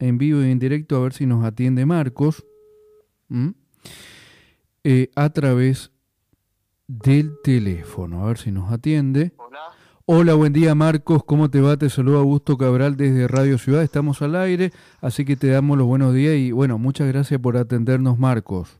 en vivo y en directo a ver si nos atiende Marcos, ¿m? A través del teléfono, a ver si nos atiende. Hola, Hola, buen día Marcos, ¿cómo te va? Te saluda Augusto Cabral desde Radio Ciudad, estamos al aire, así que te damos los buenos días y bueno, muchas gracias por atendernos Marcos.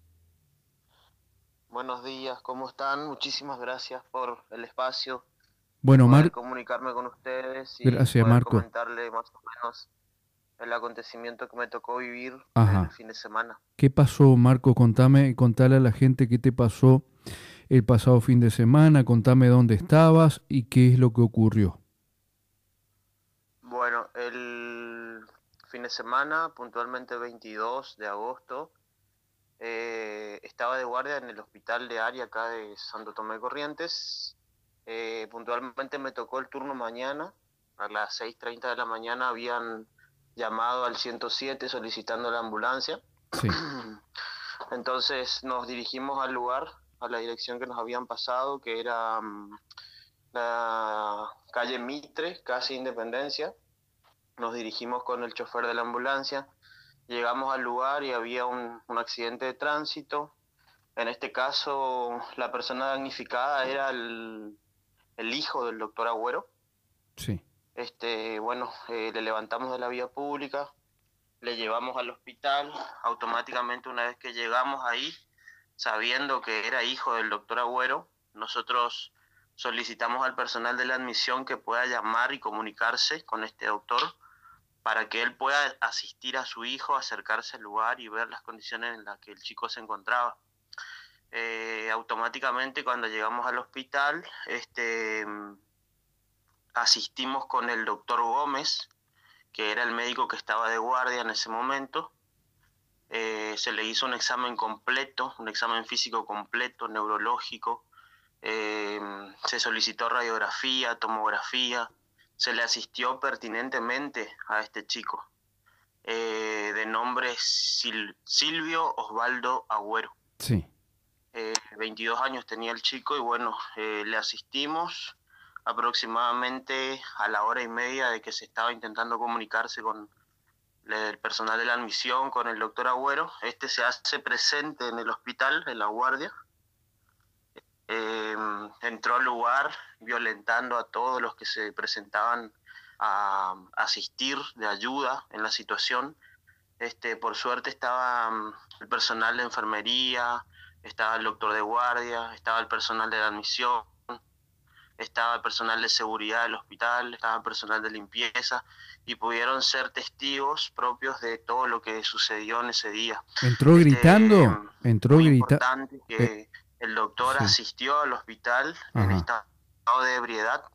buenos días, ¿cómo están? Muchísimas gracias por el espacio de Bueno, poder comunicarme con ustedes y gracias poder Marcos. comentarle más o menos el acontecimiento que me tocó vivir el Ajá. fin de semana. ¿Qué pasó Marcos? Contale a la gente qué te pasó el pasado fin de semana, contame dónde estabas y qué es lo que ocurrió. Bueno, el fin de semana, puntualmente el 22 de agosto, estaba de guardia en el hospital de área acá de Santo Tomé de Corrientes. Puntualmente me tocó el turno mañana, a las 6:30 de la mañana habían llamado al 107 solicitando la ambulancia. Sí, Entonces nos dirigimos al lugar, a la dirección que nos habían pasado, que era la calle Mitre, casi Independencia. Nos dirigimos con el chofer de la ambulancia, llegamos al lugar y había un accidente de tránsito. En este caso, la persona damnificada era el hijo del doctor Agüero. sí. Bueno, le levantamos de la vía pública, le llevamos al hospital. Automáticamente, una vez que llegamos ahí, sabiendo que era hijo del doctor Agüero, nosotros solicitamos al personal de la admisión que pueda llamar y comunicarse con este doctor para que él pueda asistir a su hijo, acercarse al lugar y ver las condiciones en las que el chico se encontraba. Automáticamente cuando llegamos al hospital, asistimos con el doctor Gómez, que era el médico que estaba de guardia en ese momento. Se le hizo un examen completo, un examen físico completo, neurológico. Se solicitó radiografía, tomografía. Se le asistió pertinentemente a este chico, de nombre Silvio Osvaldo Agüero. Sí. 22 años tenía el chico y bueno, le asistimos aproximadamente a la hora y media de que se estaba intentando comunicarse con el personal de la admisión, con el doctor Agüero. Se hace presente en el hospital, en la guardia. Entró al lugar violentando a todos los que se presentaban a asistir de ayuda en la situación. Por suerte estaba el personal de enfermería, estaba el doctor de guardia, estaba el personal de la admisión, estaba el personal de seguridad del hospital, estaba el personal de limpieza y pudieron ser testigos propios de todo lo que sucedió en ese día. ¿Entró gritando? ¿Entró Muy gritando? importante que el doctor Sí. asistió al hospital en Ajá. estado de ebriedad.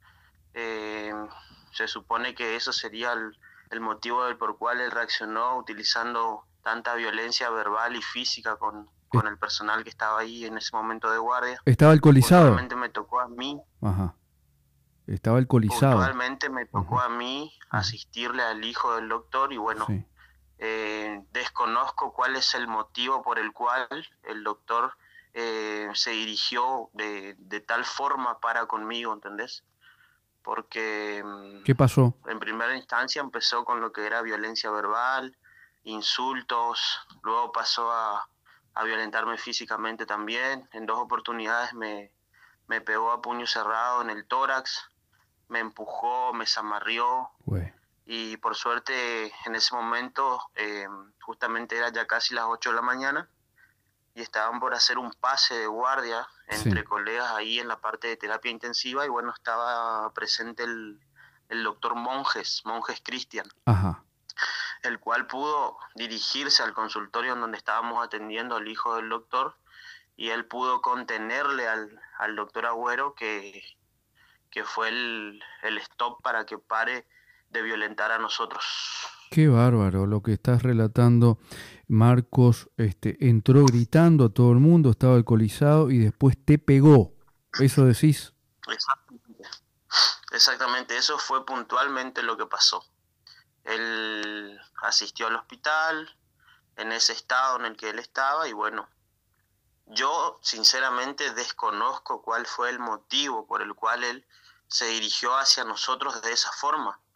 Se supone que eso sería el motivo del por cual él reaccionó utilizando tanta violencia verbal y física con el personal que estaba ahí en ese momento de guardia. ¿Estaba alcoholizado? Puntualmente me tocó a mí, Ajá. Estaba alcoholizado. puntualmente me tocó Ujú. a mí asistirle al hijo del doctor y bueno, Sí. desconozco cuál es el motivo por el cual el doctor se dirigió de tal forma para conmigo, ¿entendés? Porque ¿Qué pasó? en primera instancia empezó con lo que era violencia verbal, insultos, luego pasó a violentarme físicamente también. En 2 oportunidades me pegó a puño cerrado en el tórax, me empujó, me zamarrió Güey. y por suerte en ese momento, justamente era ya casi las 8 de la mañana y estaban por hacer un pase de guardia entre Sí. colegas ahí en la parte de terapia intensiva y bueno, estaba presente el doctor Monjes Cristian, Ajá. el cual pudo dirigirse al consultorio en donde estábamos atendiendo al hijo del doctor y él pudo contenerle al doctor Agüero, que fue el stop para que pare de violentar a nosotros. Qué bárbaro lo que estás relatando, Marcos. Entró gritando a todo el mundo, estaba alcoholizado y después te pegó. ¿Eso decís? Exactamente. Exactamente, eso fue puntualmente lo que pasó. Él asistió al hospital en ese estado en el que él estaba y bueno, yo sinceramente desconozco cuál fue el motivo por el cual él se dirigió hacia nosotros de esa forma,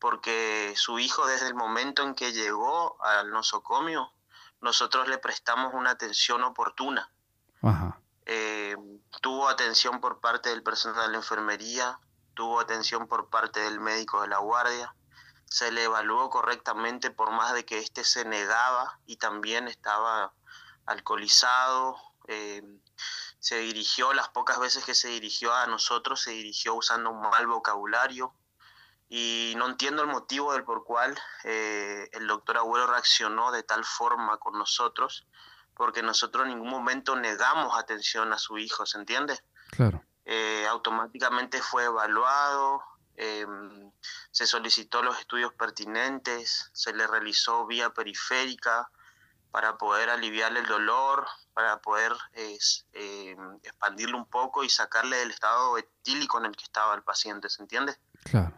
porque su hijo desde el momento en que llegó al nosocomio, nosotros le prestamos una atención oportuna. Ajá. Tuvo atención por parte del personal de enfermería, tuvo atención por parte del médico de la guardia, se le evaluó correctamente por más de que éste se negaba y también estaba alcoholizado. Se dirigió, las pocas veces que se dirigió a nosotros, se dirigió usando un mal vocabulario y no entiendo el motivo del por cual el doctor Agüero reaccionó de tal forma con nosotros, porque nosotros en ningún momento negamos atención a su hijo, ¿se entiende? Claro. Automáticamente fue evaluado, se solicitó los estudios pertinentes, se le realizó vía periférica para poder aliviarle el dolor, para poder expandirlo un poco y sacarle del estado etílico en el que estaba el paciente, ¿se entiende? Claro.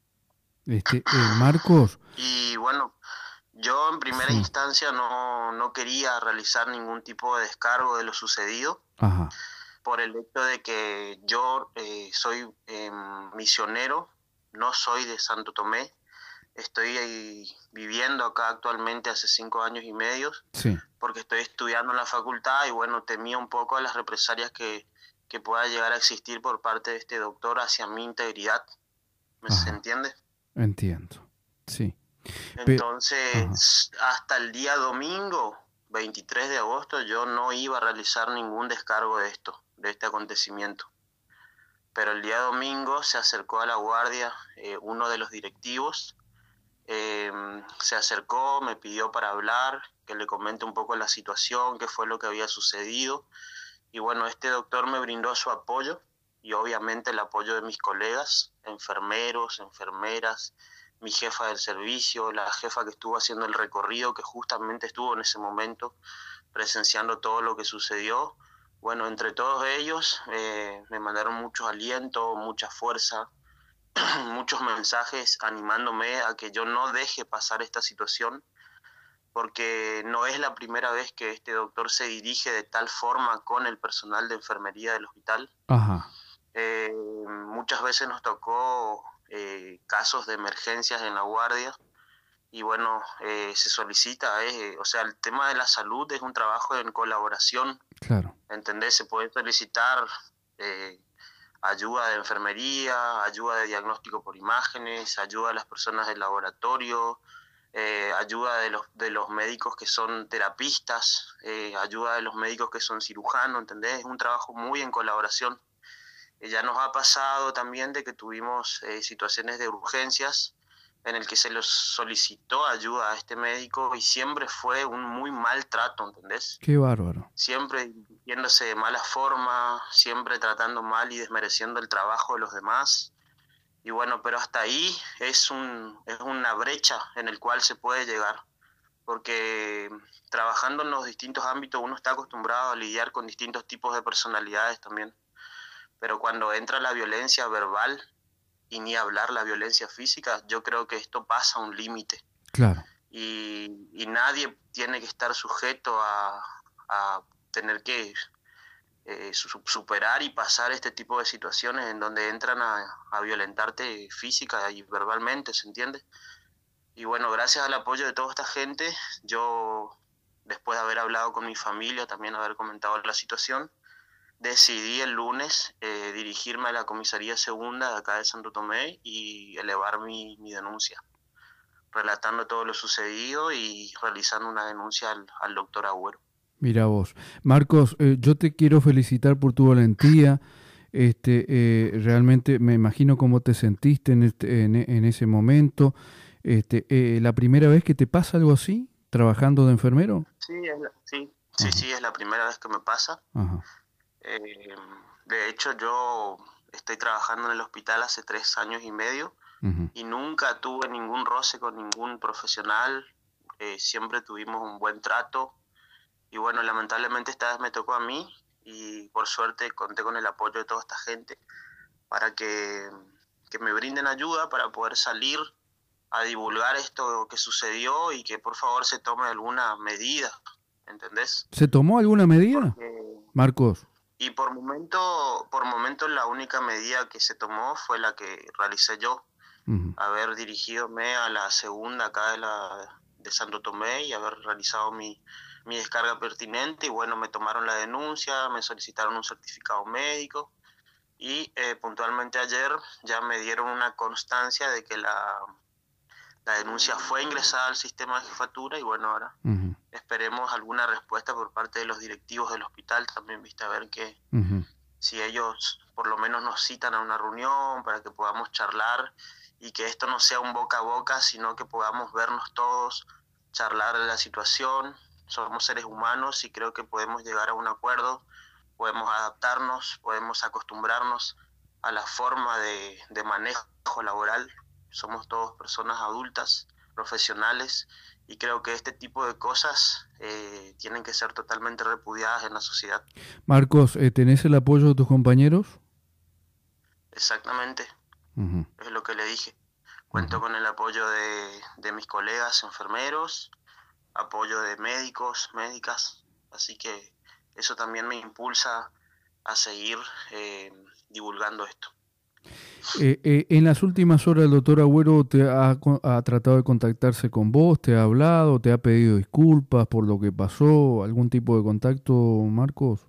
Marcos. Y bueno, yo en primera instancia no quería realizar ningún tipo de descargo de lo sucedido. Ajá. Por el hecho de que yo soy misionero, no soy de Santo Tomé, estoy viviendo acá actualmente hace 5 años y medio, sí, porque estoy estudiando en la facultad y bueno, temía un poco las represalias que pueda llegar a existir por parte de este doctor hacia mi integridad, ¿se entiende? Entiendo, sí. Entonces, hasta el día domingo, 23 de agosto, yo no iba a realizar ningún descargo de este acontecimiento. Pero el día domingo se acercó a la guardia uno de los directivos, se acercó, me pidió para hablar, que le comente un poco la situación, qué fue lo que había sucedido. Y bueno, este doctor me brindó su apoyo y obviamente el apoyo de mis colegas, enfermeros, enfermeras, mi jefa del servicio, la jefa que estuvo haciendo el recorrido, que justamente estuvo en ese momento presenciando todo lo que sucedió. Bueno, entre todos ellos me mandaron muchos alientos, mucha fuerza, muchos mensajes animándome a que yo no deje pasar esta situación, porque no es la primera vez que este doctor se dirige de tal forma con el personal de enfermería del hospital. Ajá. Muchas veces nos tocó casos de emergencias en la guardia y bueno, se solicita, o sea, el tema de la salud es un trabajo en colaboración. Claro. ¿Entendés? Se puede solicitar ayuda de enfermería, ayuda de diagnóstico por imágenes, ayuda de las personas del laboratorio, ayuda de los médicos que son terapistas, ayuda de los médicos que son cirujanos, ¿entendés? Es un trabajo muy en colaboración. Ya nos ha pasado también de que tuvimos situaciones de urgencias en el que se les solicitó ayuda a este médico y siempre fue un muy mal trato, ¿entendés? Qué bárbaro. Siempre yéndose de mala forma, siempre tratando mal y desmereciendo el trabajo de los demás. Y bueno, pero hasta ahí es una brecha en el cual se puede llegar, porque trabajando en los distintos ámbitos uno está acostumbrado a lidiar con distintos tipos de personalidades también. Pero cuando entra la violencia verbal y ni hablar la violencia física, yo creo que esto pasa un límite. Claro. Y nadie tiene que estar sujeto a tener que superar y pasar este tipo de situaciones en donde entran a violentarte física y verbalmente, ¿se entiende? Y bueno, gracias al apoyo de toda esta gente, yo, después de haber hablado con mi familia, también haber comentado la situación, decidí el lunes dirigirme a la comisaría segunda de acá de Santo Tomé y elevar mi denuncia, relatando todo lo sucedido y realizando una denuncia al doctor Agüero. Mira vos. Marcos, yo te quiero felicitar por tu valentía. Realmente me imagino cómo te sentiste en ese momento. ¿La primera vez que te pasa algo así, trabajando de enfermero? Sí, es la primera vez que me pasa. Ajá. De hecho, yo estoy trabajando en el hospital hace 3 años y medio y nunca tuve ningún roce con ningún profesional. Siempre tuvimos un buen trato. Y bueno, lamentablemente esta vez me tocó a mí y por suerte conté con el apoyo de toda esta gente para que me brinden ayuda para poder salir a divulgar esto que sucedió y que por favor se tome alguna medida, ¿entendés? ¿Se tomó alguna medida, Marcos? Y por momento la única medida que se tomó fue la que realicé yo. Ujú. haber dirigidome a la segunda acá de Santo Tomé y haber realizado mi descarga pertinente. Y bueno, me tomaron la denuncia, me solicitaron un certificado médico y puntualmente ayer ya me dieron una constancia de que la denuncia fue ingresada al sistema de jefatura. Y bueno, ahora Ujú. esperemos alguna respuesta por parte de los directivos del hospital también, viste, a ver que Ujú. si ellos por lo menos nos citan a una reunión para que podamos charlar y que esto no sea un boca a boca, sino que podamos vernos todos, charlar de la situación. Somos seres humanos y creo que podemos llegar a un acuerdo, podemos adaptarnos, podemos acostumbrarnos a la forma de manejo laboral. Somos todos personas adultas, profesionales, y creo que este tipo de cosas tienen que ser totalmente repudiadas en la sociedad. Marcos, ¿tenés el apoyo de tus compañeros? Exactamente, Ujú. es lo que le dije. Cuento Ujú. con el apoyo de mis colegas enfermeros, apoyo de médicos, médicas, así que eso también me impulsa a seguir divulgando esto. En las últimas horas el doctor Agüero ha tratado de contactarse con vos, te ha hablado, te ha pedido disculpas por lo que pasó, algún tipo de contacto, Marcos.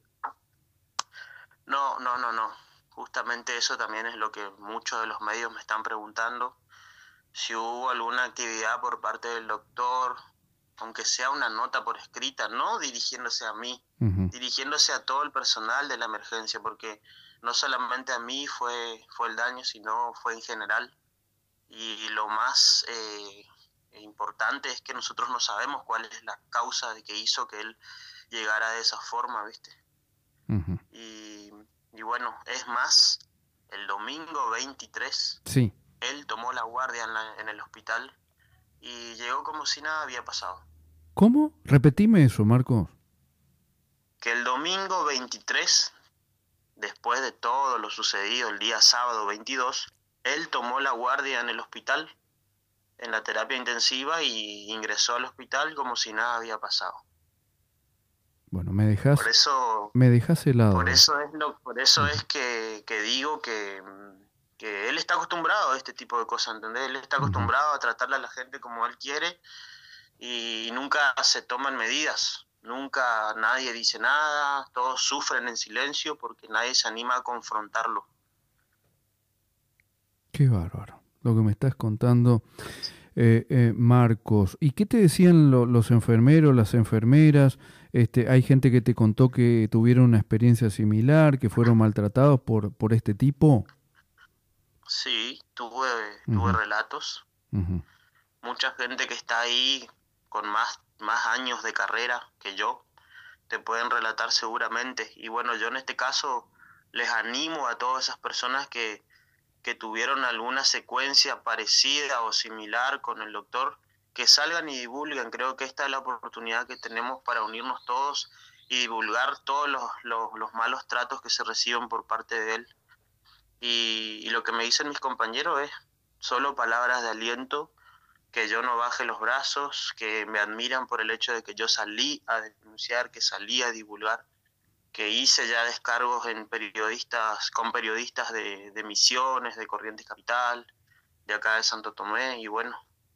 No, no, no, no. Justamente eso también es lo que muchos de los medios me están preguntando. Si hubo alguna actividad por parte del doctor, aunque sea una nota por escrita, no dirigiéndose a mí, Ujú. dirigiéndose a todo el personal de la emergencia, porque no solamente a mí fue el daño, sino fue en general. Y lo más importante es que nosotros no sabemos cuál es la causa de que hizo que él llegara de esa forma, ¿viste? Ujú. Y, y bueno, es más, el domingo 23, Sí. él tomó la guardia en el hospital y llegó como si nada había pasado. ¿Cómo? Repetime eso, Marcos. Que el domingo 23, después de todo lo sucedido el día sábado 22, él tomó la guardia en el hospital, en la terapia intensiva, y ingresó al hospital como si nada había pasado. Bueno, Por eso, me dejas por helado. eso es por eso Ujú. es que digo que él está acostumbrado a este tipo de cosas, ¿entendés? Él está Ujú. acostumbrado a tratarle a la gente como él quiere y nunca se toman medidas, nunca nadie dice nada, todos sufren en silencio porque nadie se anima a confrontarlo. Qué bárbaro lo que me estás contando, Marcos. ¿Y qué te decían los enfermeros, las enfermeras? Hay gente que te contó que tuvieron una experiencia similar, que fueron maltratados por este tipo. Sí, tuve Ujú. relatos, Ujú. mucha gente que está ahí con más años de carrera que yo, te pueden relatar seguramente. Y bueno, yo en este caso les animo a todas esas personas que tuvieron alguna secuencia parecida o similar con el doctor, que salgan y divulguen. Creo que esta es la oportunidad que tenemos para unirnos todos y divulgar todos los malos tratos que se reciben por parte de él. Y lo que me dicen mis compañeros es solo palabras de aliento, que yo no baje los brazos, que me admiran por el hecho de que yo salí a denunciar, que salí a divulgar, que hice ya descargos con periodistas de Misiones, de Corrientes Capital, de acá de Santo Tomé. Y bueno,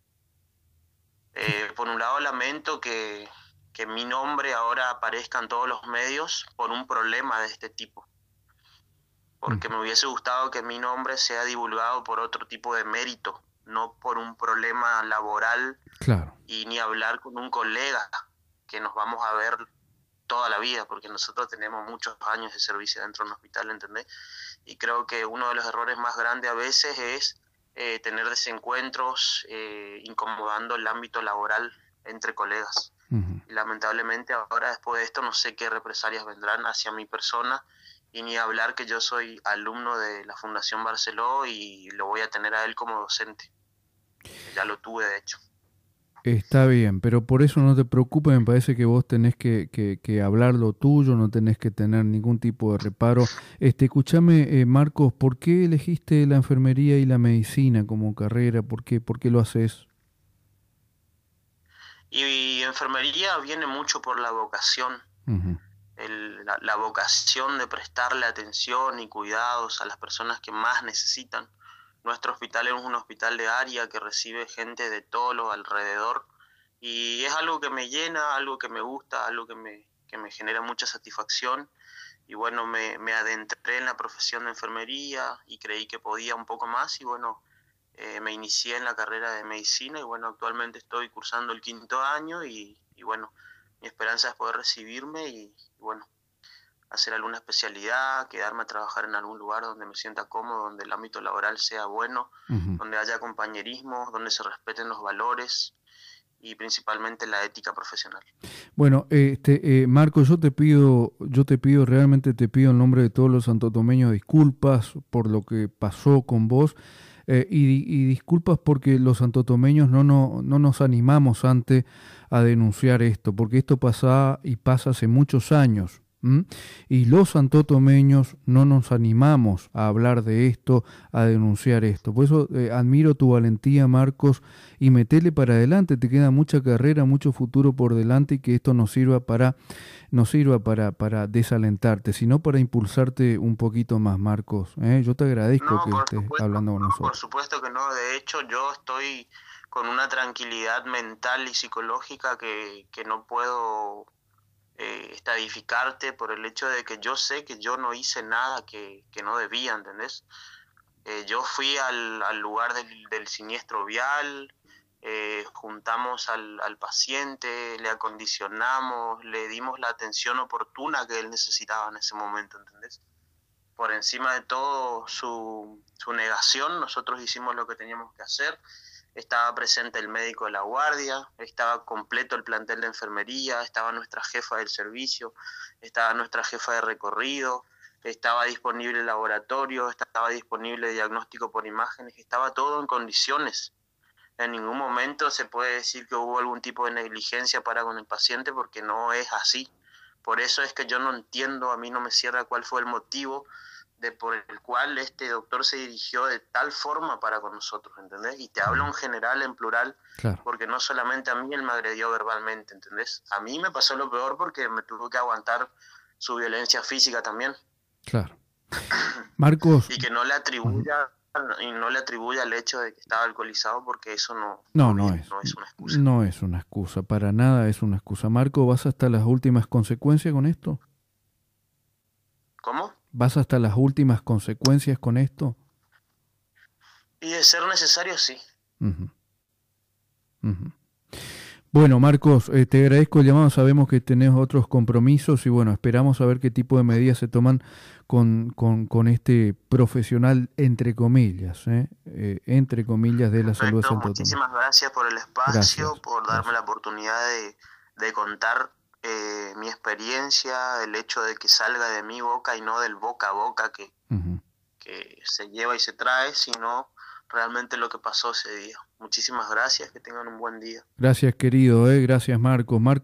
Qué- por un lado lamento que mi nombre ahora aparezca en todos los medios por un problema de este tipo, porque Ujú. me hubiese gustado que mi nombre sea divulgado por otro tipo de mérito, no por un problema laboral, Claro. y ni hablar con un colega que nos vamos a ver toda la vida, porque nosotros tenemos muchos años de servicio dentro de un hospital, ¿entendés? Y creo que uno de los errores más grandes a veces es tener desencuentros incomodando el ámbito laboral entre colegas. Ujú. Y lamentablemente ahora, después de esto, no sé qué represalias vendrán hacia mi persona, y ni hablar que yo soy alumno de la Fundación Barceló y lo voy a tener a él como docente. Ya lo tuve, de hecho. Está bien, pero por eso no te preocupes, me parece que vos tenés que hablar lo tuyo, no tenés que tener ningún tipo de reparo. Escúchame, Marcos, ¿por qué elegiste la enfermería y la medicina como carrera? Por qué lo haces? Y enfermería viene mucho por la vocación, Ujú. la vocación de prestarle atención y cuidados a las personas que más necesitan. Nuestro hospital es un hospital de área que recibe gente de todo lo alrededor y es algo que me llena, algo que me gusta, algo que me genera mucha satisfacción. Y bueno, me adentré en la profesión de enfermería y creí que podía un poco más y bueno, me inicié en la carrera de medicina y bueno, actualmente estoy cursando el 5.º año y bueno, mi esperanza es poder recibirme y bueno, hacer alguna especialidad, quedarme a trabajar en algún lugar donde me sienta cómodo, donde el ámbito laboral sea bueno, donde haya compañerismo, donde se respeten los valores y principalmente la ética profesional. Bueno, Marco, realmente te pido en nombre de todos los santotomeños disculpas por lo que pasó con vos y disculpas porque los santotomeños no nos animamos antes a denunciar esto, porque esto pasa y pasa hace muchos años. Y los santotomeños no nos animamos a hablar de esto, a denunciar esto. Por eso admiro tu valentía, Marcos, y metele para adelante. Te queda mucha carrera, mucho futuro por delante y que esto nos sirva para desalentarte, sino para impulsarte un poquito más, Marcos. Yo te agradezco que estés hablando con nosotros. Por supuesto que no. De hecho, yo estoy con una tranquilidad mental y psicológica que no puedo estadificarte por el hecho de que yo sé que yo no hice nada que no debía, ¿entendés? Yo fui al lugar del siniestro vial, juntamos al paciente, le acondicionamos, le dimos la atención oportuna que él necesitaba en ese momento, ¿entendés? Por encima de todo su negación, nosotros hicimos lo que teníamos que hacer. Estaba presente el médico de la guardia, estaba completo el plantel de enfermería, estaba nuestra jefa del servicio, estaba nuestra jefa de recorrido, estaba disponible el laboratorio, estaba disponible el diagnóstico por imágenes, estaba todo en condiciones. En ningún momento se puede decir que hubo algún tipo de negligencia para con el paciente porque no es así. Por eso es que yo no entiendo, a mí no me cierra cuál fue el motivo por el cual este doctor se dirigió de tal forma para con nosotros, ¿entendés? Y te hablo en general, en plural, claro, porque no solamente a mí él me agredió verbalmente, ¿entendés? A mí me pasó lo peor porque me tuve que aguantar su violencia física también. Claro. Marcos. Y que no le atribuya el hecho de que estaba alcoholizado porque eso no es una excusa. No es una excusa, para nada es una excusa. Marco, ¿vas hasta las últimas consecuencias con esto? ¿Cómo? ¿Vas hasta las últimas consecuencias con esto? Y de ser necesario, sí. Bueno, Marcos, te agradezco el llamado. Sabemos que tenés otros compromisos y bueno, esperamos a ver qué tipo de medidas se toman con este profesional, entre comillas, entre comillas, de la salud de Santo Tomás. Muchísimas gracias por el espacio, por darme la oportunidad de contar mi experiencia, el hecho de que salga de mi boca y no del boca a boca que se lleva y se trae, sino realmente lo que pasó ese día. Muchísimas gracias, que tengan un buen día. Gracias, querido, gracias, Marcos.